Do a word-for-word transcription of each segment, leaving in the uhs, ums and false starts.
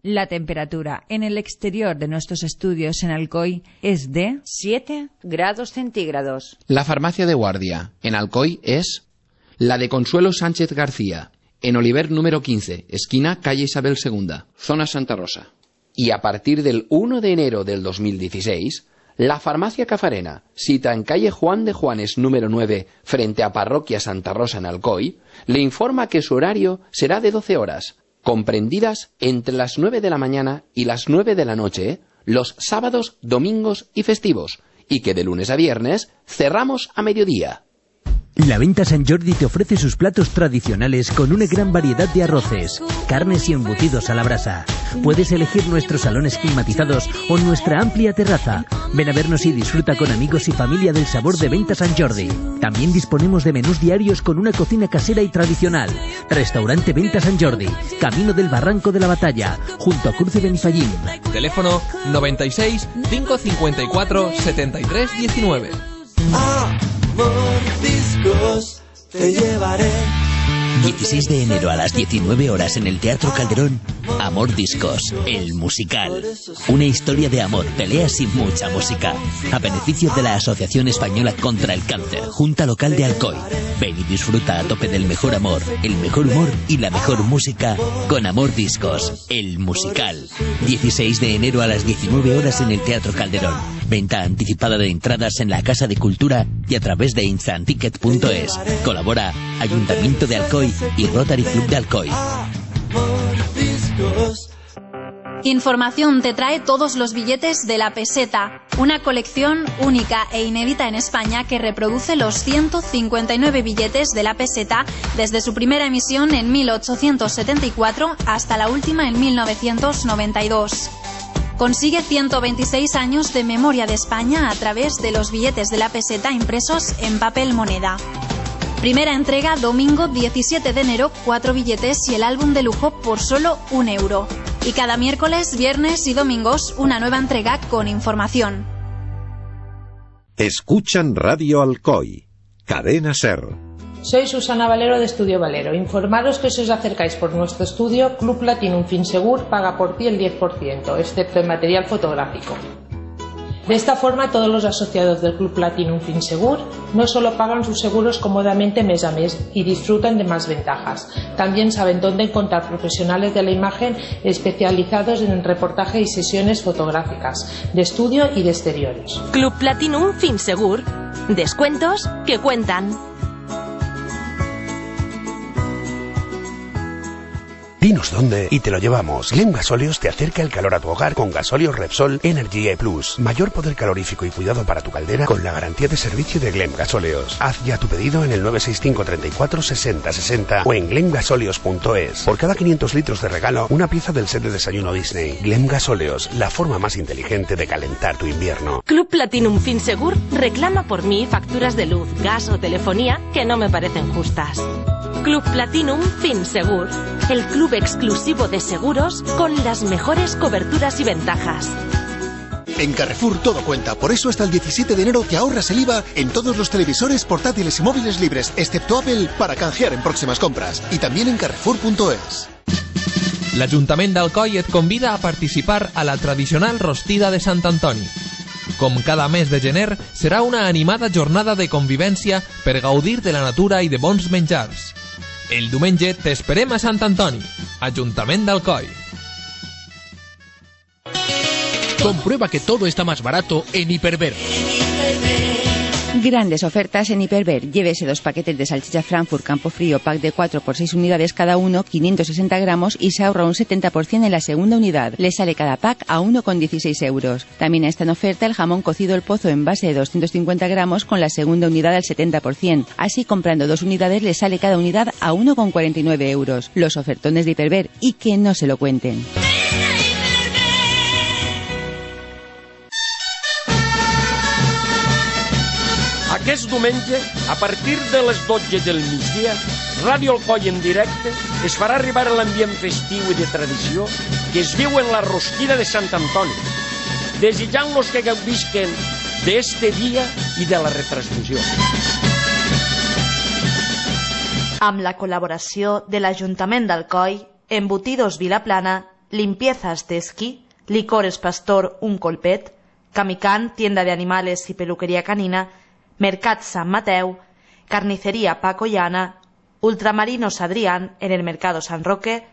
La temperatura en el exterior de nuestros estudios en Alcoy es de siete grados centígrados. La farmacia de guardia en Alcoy es la de Consuelo Sánchez García, en Oliver número quince, esquina calle Isabel segunda, zona Santa Rosa. Y a partir del uno de enero del dos mil dieciséis, la farmacia Cafarena, sita en calle Juan de Juanes número nueve, frente a Parroquia Santa Rosa en Alcoy, le informa que su horario será de doce horas, comprendidas entre las nueve de la mañana y las nueve de la noche, los sábados, domingos y festivos, y que de lunes a viernes cerramos a mediodía. La Venta Sant Jordi te ofrece sus platos tradicionales con una gran variedad de arroces, carnes y embutidos a la brasa. Puedes elegir nuestros salones climatizados o nuestra amplia terraza. Ven a vernos y disfruta con amigos y familia del sabor de Venta Sant Jordi. También disponemos de menús diarios con una cocina casera y tradicional. Restaurante Venta Sant Jordi, Camino del Barranco de la Batalla, junto a Cruce Benifallín. Teléfono noventa y seis, cinco cincuenta y cuatro, setenta y tres diecinueve. Mordiscos, te llevaré. dieciséis de enero a las diecinueve horas en el Teatro Calderón, Amor Discos, el musical. Una historia de amor, peleas y mucha música. A beneficio de la Asociación Española contra el Cáncer, Junta Local de Alcoy. Ven y disfruta a tope del mejor amor, el mejor humor y la mejor música con Amor Discos, el musical. dieciséis de enero a las diecinueve horas en el Teatro Calderón. Venta anticipada de entradas en la Casa de Cultura y a través de instanticket punto es. Colabora Ayuntamiento de Alcoy y Rotary Club de Alcoy. Información te trae todos los billetes de la peseta, una colección única e inédita en España que reproduce los ciento cincuenta y nueve billetes de la peseta desde su primera emisión en mil ochocientos setenta y cuatro hasta la última en mil novecientos noventa y dos. Consigue ciento veintiséis años de memoria de España a través de los billetes de la peseta impresos en papel moneda. Primera entrega domingo diecisiete de enero, cuatro billetes y el álbum de lujo por solo un euro. Y cada miércoles, viernes y domingos una nueva entrega con información. Escuchan Radio Alcoy, Cadena Ser. Soy Susana Valero de Estudio Valero. Informaros que si os acercáis por nuestro estudio, Club Platinum Finsegur paga por ti el diez por ciento, excepto en material fotográfico. De esta forma, todos los asociados del Club Platinum Finsegur no solo pagan sus seguros cómodamente mes a mes y disfrutan de más ventajas, también saben dónde encontrar profesionales de la imagen especializados en reportaje y sesiones fotográficas, de estudio y de exteriores. Club Platinum Finsegur. Descuentos que cuentan. Dinos dónde y te lo llevamos. Glem Gasóleos te acerca el calor a tu hogar con Gasóleos Repsol Energy E Plus. Mayor poder calorífico y cuidado para tu caldera con la garantía de servicio de Glem Gasóleos. Haz ya tu pedido en el nueve seis cinco, treinta y cuatro, sesenta, sesenta o en glem gasóleos punto es. Por cada quinientos litros de regalo, una pieza del set de desayuno Disney. Glem Gasóleos, la forma más inteligente de calentar tu invierno. Club Platinum Finsegur reclama por mí facturas de luz, gas o telefonía que no me parecen justas. Club Platinum Finsegur, el club exclusivo de seguros con las mejores coberturas y ventajas. En Carrefour todo cuenta, por eso hasta el diecisiete de enero te ahorras el I V A en todos los televisores, portátiles y móviles libres, excepto Apple, para canjear en próximas compras. Y también en carrefour punto es. L'Ajuntament d'Alcoi et convida a participar a la tradicional rostida de Sant Antoni. Com cada mes de gener, serà una animada jornada de convivència per gaudir de la natura i de bons menjars. El diumenge t'esperem a Sant Antoni, Ajuntament d'Alcoi. Comprueba que todo está más barato en Hiperver. Grandes ofertas en Hiperver. Llévese dos paquetes de salchicha Frankfurt Campo Frío, pack de cuatro por seis unidades cada uno, quinientos sesenta gramos y se ahorra un setenta por ciento en la segunda unidad. Le sale cada pack a uno con dieciséis euros. También está en oferta el jamón cocido El Pozo en base de doscientos cincuenta gramos con la segunda unidad al setenta por ciento. Así, comprando dos unidades le sale cada unidad a uno con cuarenta y nueve euros. Los ofertones de Hiperver y que no se lo cuenten. Aquest diumenge, a partir de les dotze del migdia, Ràdio Alcoi en directe es farà arribar a l'ambient festiu i de tradició que es viu en la rosquida de Sant Antoni, desitjant-los que gaudisquen d'este dia i de la retransmissió. Amb la col·laboració de l'Ajuntament d'Alcoi, Embutidos Vilaplana, limpiezas de esquí, licores Pastor Un Colpet, Camicán, tienda de animales y peluquería canina, Mercat San Mateu, Carnicería Paco y Ana, Ultramarinos Adrián en el Mercado San Roque.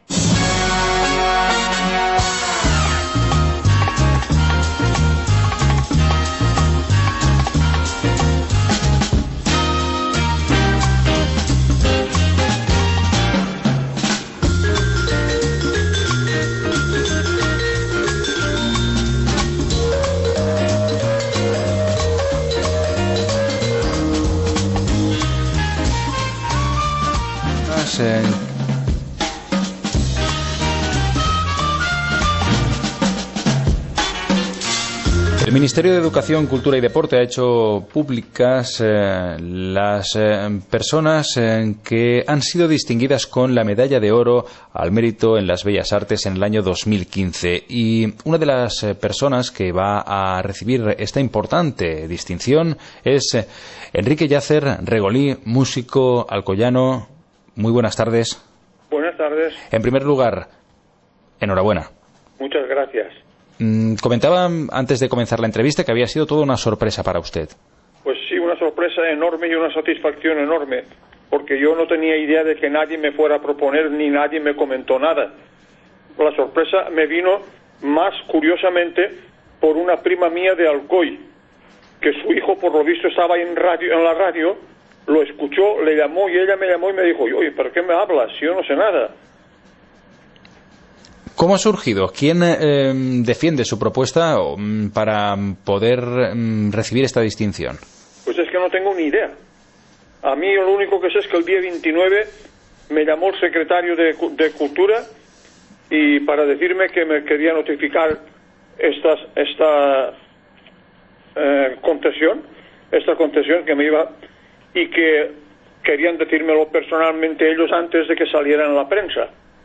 El Ministerio de Educación, Cultura y Deporte ha hecho públicas eh, las eh, personas eh, que han sido distinguidas con la Medalla de Oro al Mérito en las Bellas Artes en el año dos mil quince. Y una de las eh, personas que va a recibir esta importante distinción es eh, Enrique Yacer Regolí, músico alcoyano. Muy buenas tardes. Buenas tardes. En primer lugar, enhorabuena. Muchas gracias. Mm, comentaba antes de comenzar la entrevista que había sido toda una sorpresa para usted. Pues sí, una sorpresa enorme y una satisfacción enorme, porque yo no tenía idea de que nadie me fuera a proponer ni nadie me comentó nada. La sorpresa me vino más curiosamente por una prima mía de Alcoy, que su hijo por lo visto estaba en, radio, en la radio, lo escuchó, le llamó y ella me llamó y me dijo, oye, ¿pero qué me hablas? Yo no sé nada. ¿Cómo ha surgido? ¿Quién eh, defiende su propuesta um, para poder um, recibir esta distinción? Pues es que no tengo ni idea. A mí lo único que sé es que el día veintinueve me llamó el secretario de, de Cultura y para decirme que me quería notificar esta, esta eh, concesión, esta concesión que me iba y que querían decírmelo personalmente ellos antes de que saliera en la prensa.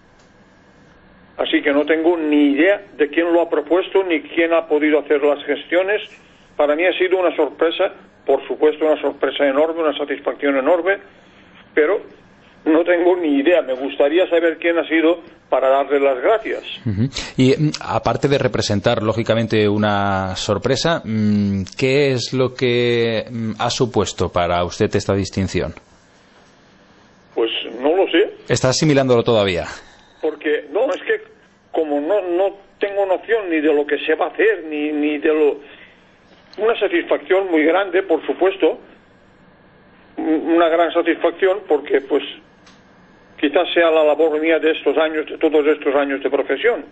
Así que no tengo ni idea de quién lo ha propuesto ni quién ha podido hacer las gestiones. Para mí ha sido una sorpresa, por supuesto una sorpresa enorme, una satisfacción enorme, pero no tengo ni idea. Me gustaría saber quién ha sido para darle las gracias. Uh-huh. Y aparte de representar, lógicamente, una sorpresa, ¿qué es lo que ha supuesto para usted esta distinción? Pues no lo sé. ¿Está asimilándolo todavía? Porque, no, es que como no, no tengo noción ni de lo que se va a hacer, ni, ni de lo... Una satisfacción muy grande, por supuesto, una gran satisfacción porque, pues, quizás sea la labor mía de estos años, de todos estos años de profesión.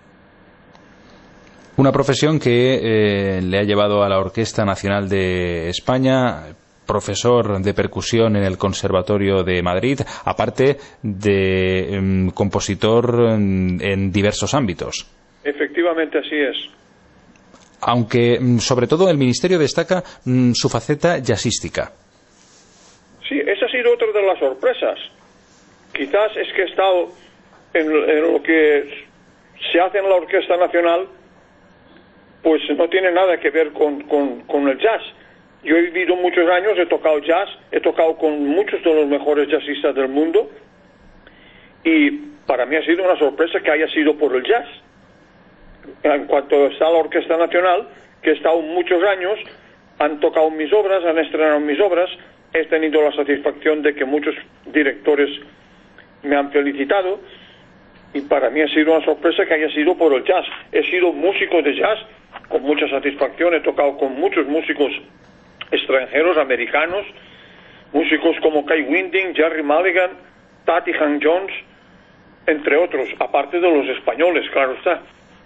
Una profesión que eh, le ha llevado a la Orquesta Nacional de España, profesor de percusión en el Conservatorio de Madrid, aparte de um, compositor en, en diversos ámbitos. Efectivamente, así es. Aunque, sobre todo, el Ministerio destaca um, su faceta jazzística. Sí, esa ha sido otra de las sorpresas. Quizás es que he estado en, en lo que se hace en la Orquesta Nacional, pues no tiene nada que ver con, con, con el jazz. Yo he vivido muchos años, he tocado jazz, he tocado con muchos de los mejores jazzistas del mundo y para mí ha sido una sorpresa que haya sido por el jazz. En cuanto está la Orquesta Nacional, que he estado muchos años, han tocado mis obras, han estrenado mis obras, he tenido la satisfacción de que muchos directores me han felicitado y para mí ha sido una sorpresa que haya sido por el jazz. He sido músico de jazz con mucha satisfacción, he tocado con muchos músicos extranjeros, americanos, músicos como Kai Winding, Jerry Mulligan, Tati Hank Jones, entre otros, aparte de los españoles, claro está.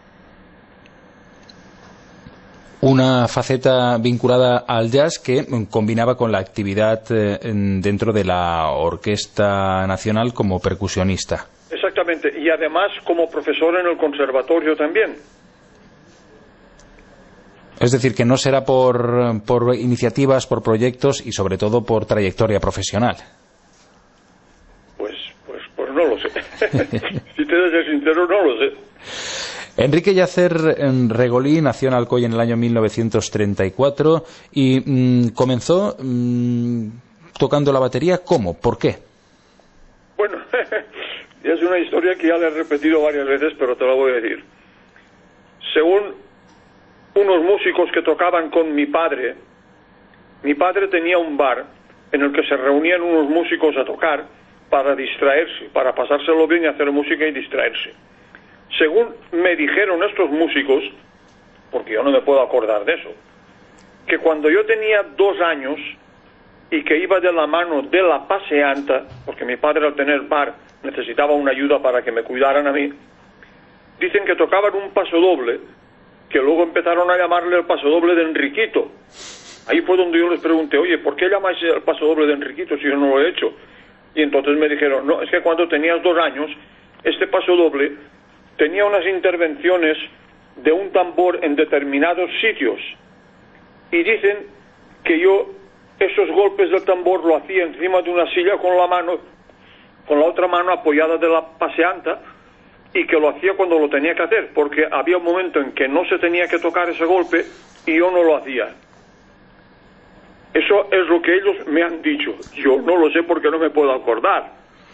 Una faceta vinculada al jazz que combinaba con la actividad eh, dentro de la Orquesta Nacional como percusionista. Exactamente, y además como profesor en el conservatorio también. Es decir, que no será por, por iniciativas, por proyectos y sobre todo por trayectoria profesional. Pues, pues, pues no lo sé. Si te doy sincero, no lo sé. Enrique Yacer Regolí nació en Alcoy en el año mil novecientos treinta y cuatro y mmm, comenzó mmm, tocando la batería. ¿Cómo? ¿Por qué? Bueno, Y es una historia que ya le he repetido varias veces, pero te la voy a decir. Según unos músicos que tocaban con mi padre, mi padre tenía un bar en el que se reunían unos músicos a tocar para distraerse, para pasárselo bien y hacer música y distraerse. Según me dijeron estos músicos, porque yo no me puedo acordar de eso, que cuando yo tenía dos años y que iba de la mano de la paseanta, porque mi padre al tener bar necesitaba una ayuda para que me cuidaran a mí, dicen que tocaban un pasodoble, que luego empezaron a llamarle el pasodoble de Enriquito. Ahí fue donde yo les pregunté, oye, ¿por qué llamáis el pasodoble de Enriquito si yo no lo he hecho? Y entonces me dijeron, no, es que cuando tenías dos años, este pasodoble tenía unas intervenciones de un tambor en determinados sitios. Y dicen que yo esos golpes del tambor lo hacía encima de una silla con la mano, con la otra mano apoyada de la paseanta, y que lo hacía cuando lo tenía que hacer, porque había un momento en que no se tenía que tocar ese golpe y yo no lo hacía. Eso es lo que ellos me han dicho. Yo no lo sé porque no me puedo acordar.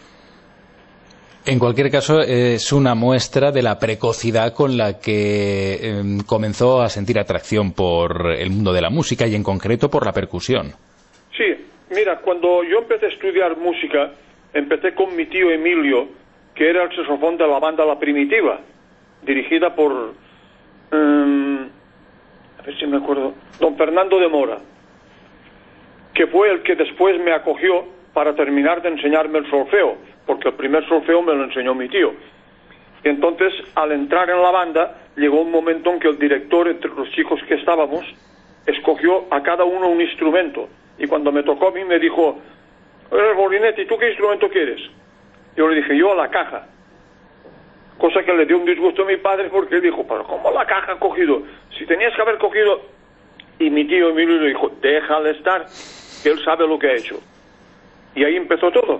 En cualquier caso, es una muestra de la precocidad con la que eh, comenzó a sentir atracción por el mundo de la música y en concreto por la percusión. Sí, mira, cuando yo empecé a estudiar música, empecé con mi tío Emilio, que era el saxofón de la banda La Primitiva, dirigida por, um, a ver si me acuerdo, don Fernando de Mora, que fue el que después me acogió para terminar de enseñarme el solfeo, porque el primer solfeo me lo enseñó mi tío. Y entonces, al entrar en la banda, llegó un momento en que el director, entre los chicos que estábamos, escogió a cada uno un instrumento. Y cuando me tocó a mí me dijo, oye, Bolinetti, ¿tú qué instrumento quieres? Yo le dije, yo la caja. Cosa que le dio un disgusto a mi padre porque él dijo, pero ¿cómo la caja ha cogido? Si tenías que haber cogido... Y mi tío Emilio le dijo, déjale estar, que él sabe lo que ha hecho. Y ahí empezó todo.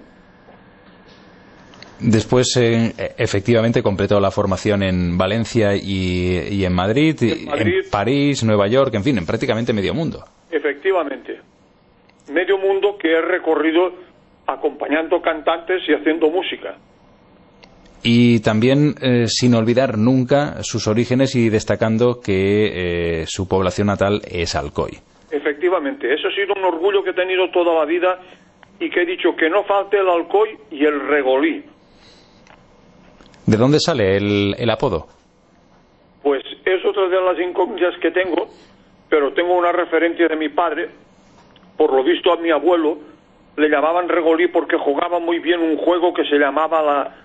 Después, eh, efectivamente, completó la formación en Valencia y, y en Madrid, en Madrid, en París, Nueva York, en fin, en prácticamente medio mundo. Efectivamente. Medio mundo que he recorrido acompañando cantantes y haciendo música. Y también, eh, sin olvidar nunca sus orígenes y destacando que eh, su población natal es Alcoy. Efectivamente, eso ha sido un orgullo que he tenido toda la vida y que he dicho que no falte el Alcoy y el Regolí. ¿De dónde sale el, el apodo? Pues es otra de las incógnitas que tengo, pero tengo una referencia de mi padre. Por lo visto a mi abuelo le llamaban Regolí porque jugaba muy bien un juego que se llamaba la...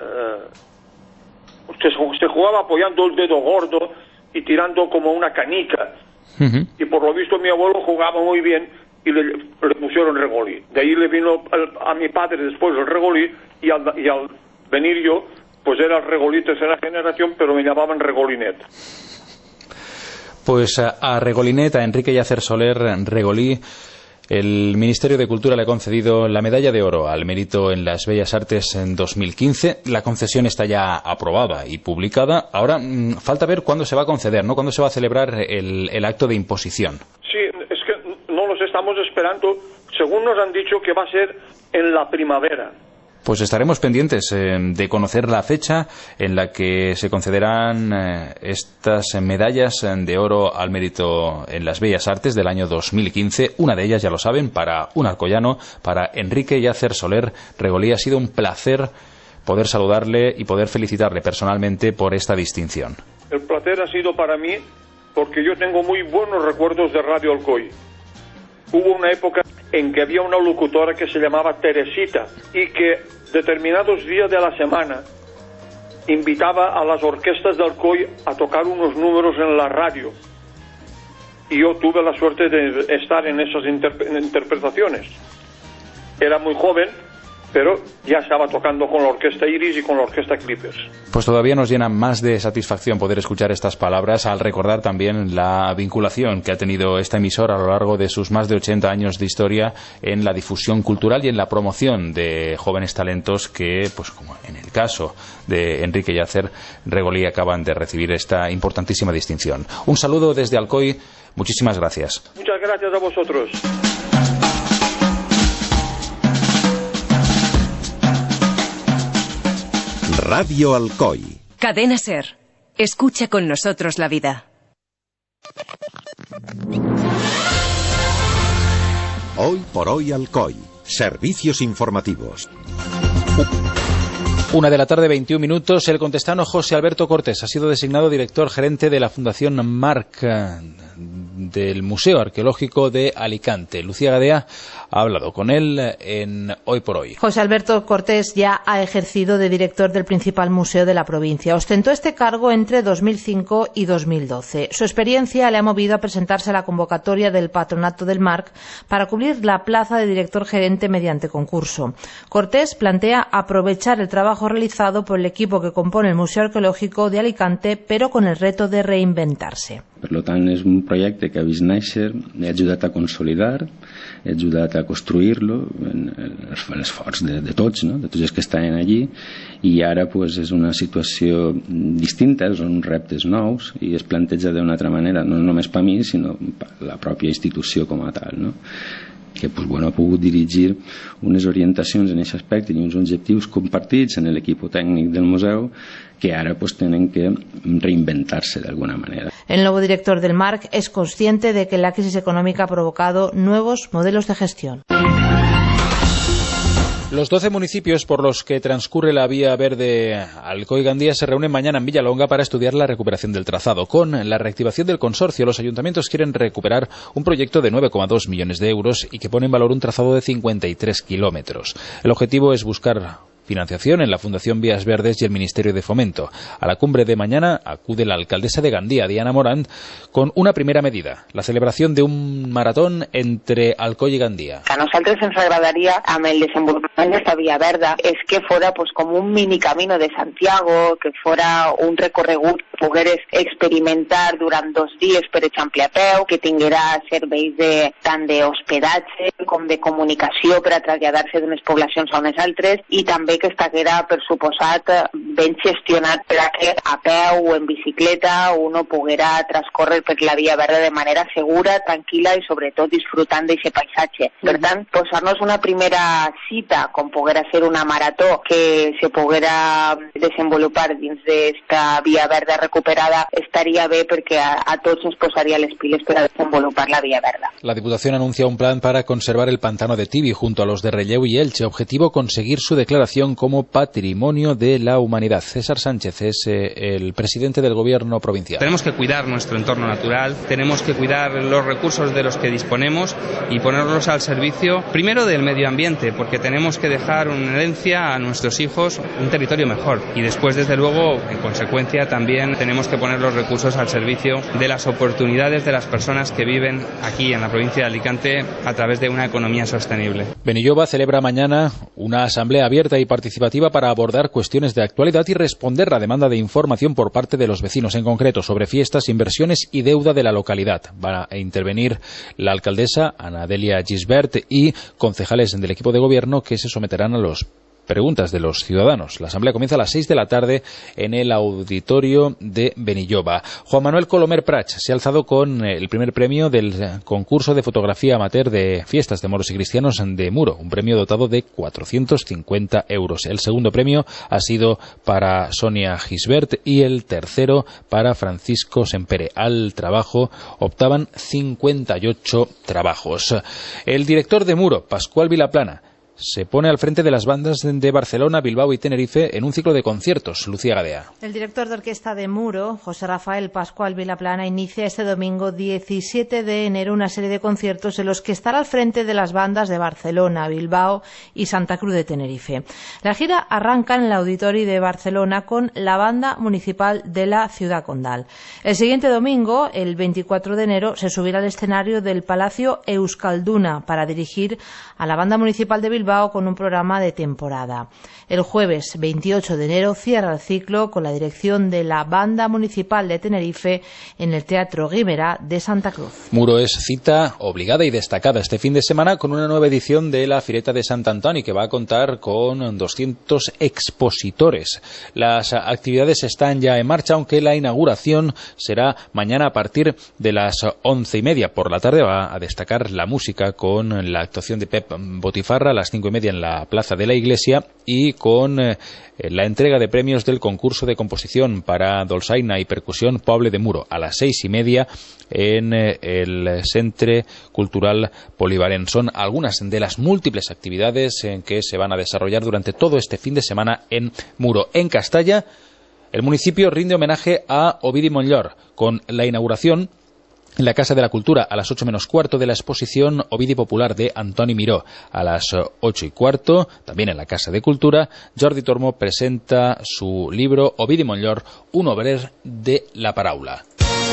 Uh, se, se jugaba apoyando el dedo gordo y tirando como una canica. Uh-huh. Y por lo visto mi abuelo jugaba muy bien y le, le pusieron Regolí. De ahí le vino el, a mi padre después el Regolí y al, y al venir yo, pues era el Regolí tercera generación, pero me llamaban Regolinet. Pues a, a Regolinet, a Enrique Llacer Soler Regolí, el Ministerio de Cultura le ha concedido la medalla de oro al mérito en las Bellas Artes en dos mil quince. La concesión está ya aprobada y publicada. Ahora mmm, falta ver cuándo se va a conceder, ¿no? Cuándo se va a celebrar el, el acto de imposición. Sí, es que no los estamos esperando. Según nos han dicho que va a ser en la primavera. Pues estaremos pendientes eh, de conocer la fecha en la que se concederán eh, estas medallas de oro al mérito en las Bellas Artes del año dos mil quince. Una de ellas, ya lo saben, para un alcoyano, para Enrique Llacer Soler Regolí. Ha sido un placer poder saludarle y poder felicitarle personalmente por esta distinción. El placer ha sido para mí porque yo tengo muy buenos recuerdos de Radio Alcoy. Hubo una época en que había una locutora que se llamaba Teresita y que determinados días de la semana invitaba a las orquestas de Alcoy a tocar unos números en la radio. Y yo tuve la suerte de estar en esas interp- interpretaciones. Era muy joven, pero ya estaba tocando con la Orquesta Iris y con la Orquesta Clippers. Pues todavía nos llena más de satisfacción poder escuchar estas palabras al recordar también la vinculación que ha tenido esta emisora a lo largo de sus más de ochenta años de historia en la difusión cultural y en la promoción de jóvenes talentos que, pues como en el caso de Enrique Llacer Regolí, acaban de recibir esta importantísima distinción. Un saludo desde Alcoy, muchísimas gracias. Muchas gracias a vosotros. Radio Alcoy. Cadena SER. Escucha con nosotros la vida. Hoy por hoy Alcoy. Servicios informativos. Una de la tarde, veintiún minutos. El contestano José Alberto Cortés ha sido designado director gerente de la Fundación Marc del Museo Arqueológico de Alicante. Lucía Gadea ha hablado con él en Hoy por Hoy. José Alberto Cortés ya ha ejercido de director del principal museo de la provincia. Ostentó este cargo entre dos mil cinco y dos mil doce. Su experiencia le ha movido a presentarse a la convocatoria del Patronato del Marc para cubrir la plaza de director gerente mediante concurso. Cortés plantea aprovechar el trabajo realizado por el equipo que compone el Museo Arqueológico de Alicante, pero con el reto de reinventarse. Per tant, és un projecte que ha vist néixer, he ajudat a consolidar, he ajudat a construir-lo, en l'esforç de, de tots, no? de tots els que estaven allí, i ara pues, és una situació distinta, són uns reptes nous i es planteja d'una altra manera, no només per mi, sinó per la pròpia institució com a tal, no? que pues, bueno, ha pogut dirigir unes orientacions en aquest aspecte i uns objectius compartits en l'equip tècnic del museu que ara pues, tenen que reinventarse de alguna manera. El nuevo director del Marc es consciente de que la crisis económica ha provocado nuevos modelos de gestión. Los doce municipios por los que transcurre la vía verde Alcoy-Gandía se reúnen mañana en Villalonga para estudiar la recuperación del trazado. Con la reactivación del consorcio, los ayuntamientos quieren recuperar un proyecto de nueve coma dos millones de euros y que pone en valor un trazado de cincuenta y tres kilómetros. El objetivo es buscar financiación en la Fundación Vías Verdes y el Ministerio de Fomento. A la cumbre de mañana acude la alcaldesa de Gandía, Diana Morant, con una primera medida, la celebración de un maratón entre Alcoy i Gandía. A nosaltres ens agradaria, amb el desenvolupament d'esta via verda, és que fora pues, com un mini camino de Santiago, que fora un recorregut que pogueres experimentar durant dos dies, per exemple, a peu, que tinguera serveis de, tant d'hospedatge com de comunicació per a traslladar-se d'unes poblacions a unes altres, i també que estaguera, per suposat, ben gestionat per a que a peu o en bicicleta uno poguera transcorrer per la via verda de manera segura, tranquil·la i sobretot disfrutant d'aquest paisatge. Per tant, posar-nos una primera cita, com poguera ser una marató que se poguera desenvolupar dins d'esta via verda recuperada, estaria bé perquè a, a tots ens posaria les piles per a desenvolupar la via verda. La Diputación anuncia un plan para conservar el pantano de Tibi junto a los de Relleu y Elche. Objetivo conseguir su declaración como patrimonio de la humanidad. César Sánchez es eh, el presidente del gobierno provincial. Tenemos que cuidar nuestro entorno natural, tenemos que cuidar los recursos de los que disponemos y ponerlos al servicio, primero del medio ambiente, porque tenemos que dejar una herencia a nuestros hijos, un territorio mejor. Y después, desde luego, en consecuencia, también tenemos que poner los recursos al servicio de las oportunidades de las personas que viven aquí en la provincia de Alicante a través de una economía sostenible. Benilloba celebra mañana una asamblea abierta y participativa para abordar cuestiones de actualidad y responder la demanda de información por parte de los vecinos, en concreto sobre fiestas, inversiones y deuda de la localidad. Va a intervenir la alcaldesa Ana Delia Gisbert y concejales del equipo de gobierno que se someterán a los preguntas de los ciudadanos. La asamblea comienza a las seis de la tarde en el auditorio de Benilloba. Juan Manuel Colomer Prats se ha alzado con el primer premio del concurso de fotografía amateur de fiestas de moros y cristianos de Muro, un premio dotado de cuatrocientos cincuenta euros. El segundo premio ha sido para Sonia Gisbert y el tercero para Francisco Sempere. Al trabajo optaban cincuenta y ocho trabajos. El director de Muro, Pascual Vilaplana, se pone al frente de las bandas de Barcelona, Bilbao y Tenerife en un ciclo de conciertos. Lucía Gadea. El director de orquesta de Muro, José Rafael Pascual Vilaplana, inicia este domingo diecisiete de enero una serie de conciertos en los que estará al frente de las bandas de Barcelona, Bilbao y Santa Cruz de Tenerife. La gira arranca en el Auditorio de Barcelona con la banda municipal de la Ciudad Condal. El siguiente domingo, el veinticuatro de enero, se subirá al escenario del Palacio Euskalduna para dirigir a la banda municipal de Bilbao con un programa de temporada. El jueves veintiocho de enero cierra el ciclo con la dirección de la Banda Municipal de Tenerife en el Teatro Guimerá de Santa Cruz. Muro es cita obligada y destacada este fin de semana con una nueva edición de la Fireta de Sant Antoni que va a contar con doscientos expositores. Las actividades están ya en marcha, aunque la inauguración será mañana a partir de las once y media. Por la tarde va a destacar la música con la actuación de Pep Botifarra a las las cinco y media en la Plaza de la Iglesia y con eh, la entrega de premios del concurso de composición para dolçaina y percusión Poble de Muro a las seis y media en eh, el Centre Cultural Polivalent. Son algunas de las múltiples actividades en que se van a desarrollar durante todo este fin de semana en Muro. En Castalla, el municipio rinde homenaje a Ovidi Montllor con la inauguración en la Casa de la Cultura a las ocho menos cuarto de la exposición Ovidi Popular de Antoni Miró. A las ocho y cuarto, también en la Casa de Cultura, Jordi Tormo presenta su libro Ovidi Montllor, un obrer de la paraula.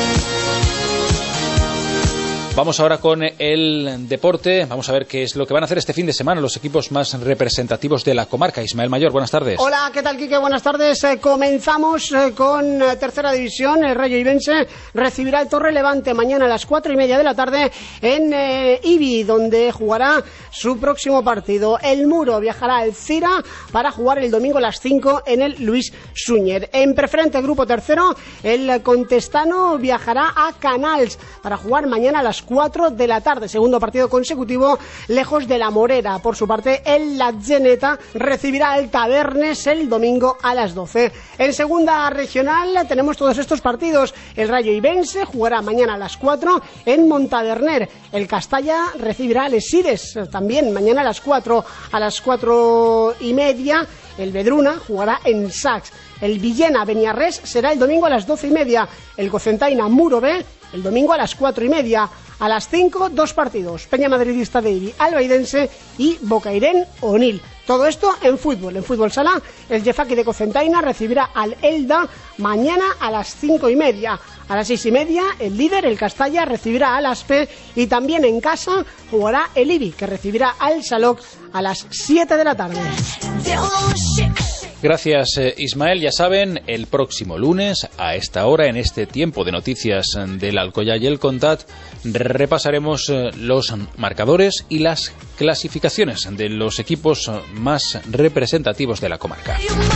Vamos ahora con el deporte. Vamos a ver qué es lo que van a hacer este fin de semana los equipos más representativos de la comarca. Ismael Mayor, buenas tardes. Hola, ¿qué tal, Quique? Buenas tardes. Eh, comenzamos eh, con eh, tercera división. El Rayo Ibense recibirá el Torre Levante mañana a las cuatro y media de la tarde en eh, Ibi, donde jugará su próximo partido. El Muro viajará al Cira para jugar el domingo a las cinco en el Luis Suñer. En preferente grupo tercero, el Contestano viajará a Canals para jugar mañana a las cuatro de la tarde, segundo partido consecutivo lejos de la Morera. Por su parte, el La Geneta recibirá al Tabernes el domingo a las doce. En segunda regional tenemos todos estos partidos. El Rayo Ibense jugará mañana a las cuatro en Montaderner. El Castalla recibirá al Esides también mañana a las cuatro. A las cuatro y media el Vedruna jugará en Sax. El Villena Beniarrés será el domingo a las doce y media. El Cocentaina Muro B el domingo a las cuatro y media. A las cinco, dos partidos. Peña Madridista de Ibi, Albaidense y Bocairén Onil. Todo esto en fútbol. En fútbol sala, el Jefaki de Cocentaina recibirá al Elda mañana a las cinco y media. A las seis y media, el líder, el Castalla, recibirá al Aspe. Y también en casa jugará el Ibi, que recibirá al Saloc a las siete de la tarde. Gracias, Ismael. Ya saben, el próximo lunes, a esta hora, en este tiempo de noticias del Alcoyá y el Contat, repasaremos los marcadores y las clasificaciones de los equipos más representativos de la comarca.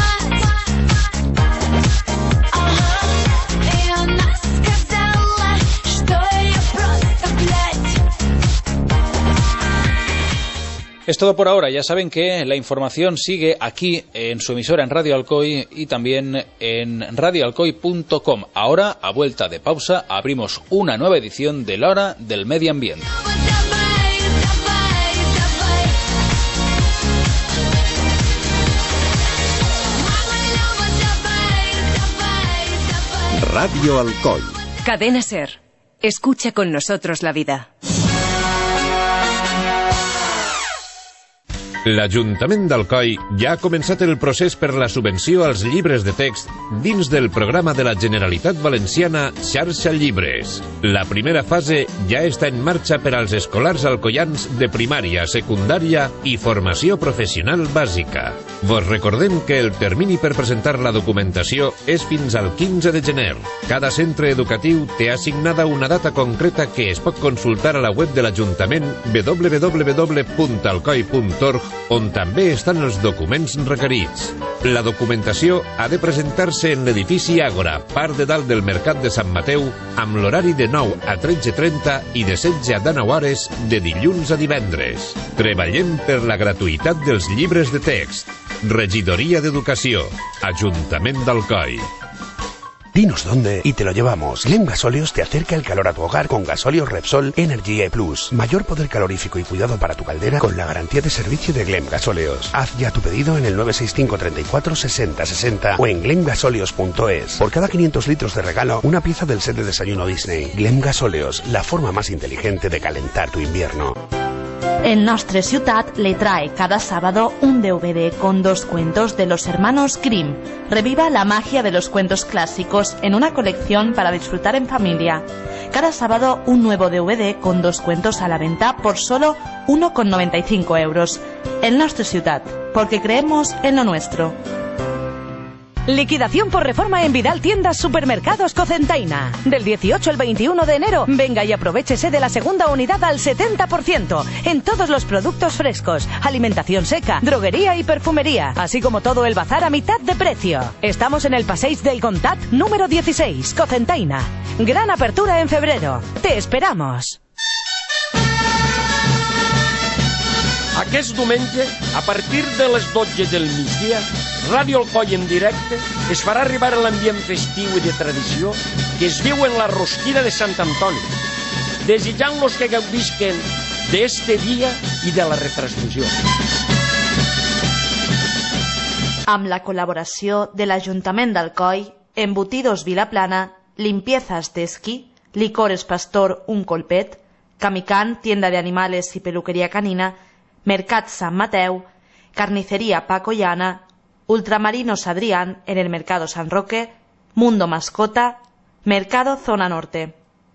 Es todo por ahora. Ya saben que la información sigue aquí en su emisora en Radio Alcoy y también en radio alcoy punto com. Ahora, a vuelta de pausa, abrimos una nueva edición de La Hora del Medio Ambiente. Radio Alcoy. Cadena Ser. Escucha con nosotros la vida. L'Ajuntament d'Alcoi ja ha començat el procés per la subvenció als llibres de text dins del programa de la Generalitat Valenciana Xarxa Llibres. La primera fase ja està en marxa per als escolars alcoians de primària, secundària i formació professional bàsica. Vos recordem que el termini per presentar la documentació és fins al quinze de gener. Cada centre educatiu té assignada una data concreta que es pot consultar a la web de l'Ajuntament w w w punt alcoi punt org, on també estan els documents requerits. La documentació ha de presentar-se en l'edifici Àgora, part de dalt del Mercat de Sant Mateu, amb l'horari de nou a tretze trenta i de setze a dinou hores de dilluns a divendres. Treballem per la gratuïtat dels llibres de text. Regidoria d'Educació, Ajuntament d'Alcoi. Dinos dónde y te lo llevamos. Glem Gasóleos te acerca el calor a tu hogar con Gasóleos Repsol Energy E Plus. Mayor poder calorífico y cuidado para tu caldera con la garantía de servicio de Glem Gasóleos. Haz ya tu pedido en el nueve seis cinco, treinta y cuatro, sesenta, sesenta o en glem gasóleos punto es. Por cada quinientos litros de regalo, una pieza del set de desayuno Disney. Glem Gasóleos, la forma más inteligente de calentar tu invierno. El Nostre Ciutat le trae cada sábado un D V D con dos cuentos de los hermanos Grimm. Reviva la magia de los cuentos clásicos en una colección para disfrutar en familia. Cada sábado un nuevo D V D con dos cuentos a la venta por solo uno con noventa y cinco euros. El Nostre Ciutat, porque creemos en lo nuestro. Liquidación por reforma en Vidal Tiendas Supermercados Cocentaina. Del dieciocho al veintiuno de enero, venga y aprovéchese de la segunda unidad al setenta por ciento en todos los productos frescos, alimentación seca, droguería y perfumería, así como todo el bazar a mitad de precio. Estamos en el Passeig del Contat número dieciséis, Cocentaina. Gran apertura en febrero. Te esperamos. Aquest diumenge, a partir de les dotze del migdia, Ràdio Alcoi en directe es farà arribar a l'ambient festiu i de tradició que es viu en la rosquida de Sant Antoni, desitjant-los que gaudisquen d'este dia i de la retransmissió. Amb la col·laboració de l'Ajuntament d'Alcoi, Embutidos Vilaplana, Limpiezas d'Esquí, Licores Pastor Un Colpet, Camicán, tienda de animales y peluquería canina, Mercat San Mateu, Carnicería Paco y Ana, Ultramarinos Adrián en el Mercado San Roque, Mundo Mascota, Mercado Zona Norte.